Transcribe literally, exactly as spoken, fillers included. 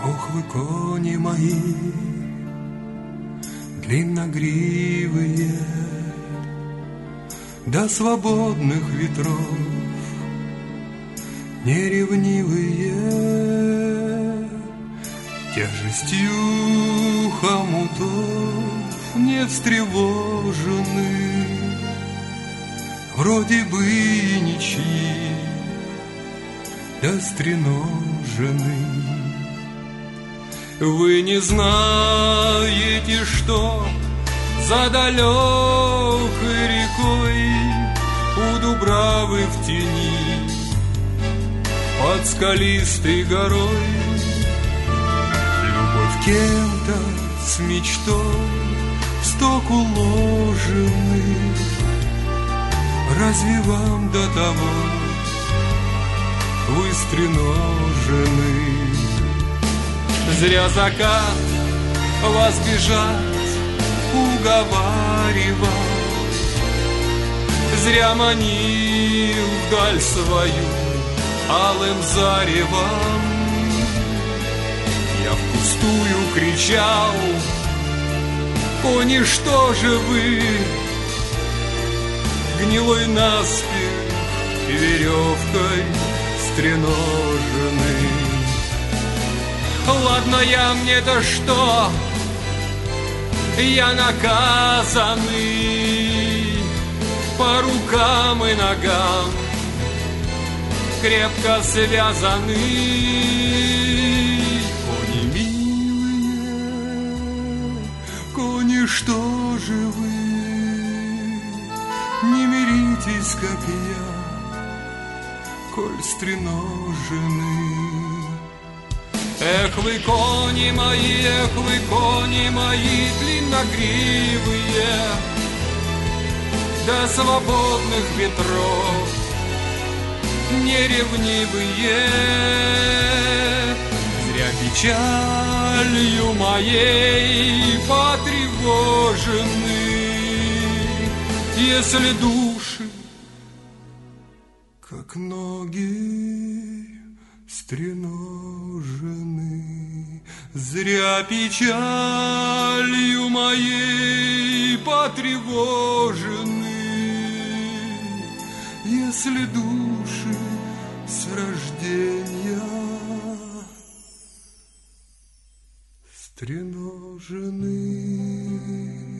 Ох вы, кони мои, длинногривые, до свободных ветров неревнивые, тяжестью хомутов не встревожены, вроде бы и ничьи, да стреножены. Вы не знаете, что за далекой рекой у Дубравы в тени под скалистой горой любовь кем-то с мечтой в сток уложены. Разве вам до того вы стреножены? Зря закат вас бежать уговаривал, зря манил вдаль свою алым заревом. Я впустую кричал: кони, что же вы, гнилой наспех веревкой стреножены. Ладно, я мне-то что, я наказанный по рукам и ногам, крепко связанный. Кони милые, кони, что же вы, не миритесь, как я, коль стреножены. Эх вы, кони мои, эх вы, кони мои, длинногривые, до свободных ветров неревнивые. Зря печалью моей потревожены, если души, как ноги, стреножены. Зря печалью моей потревожены, если души с рождения стреножены.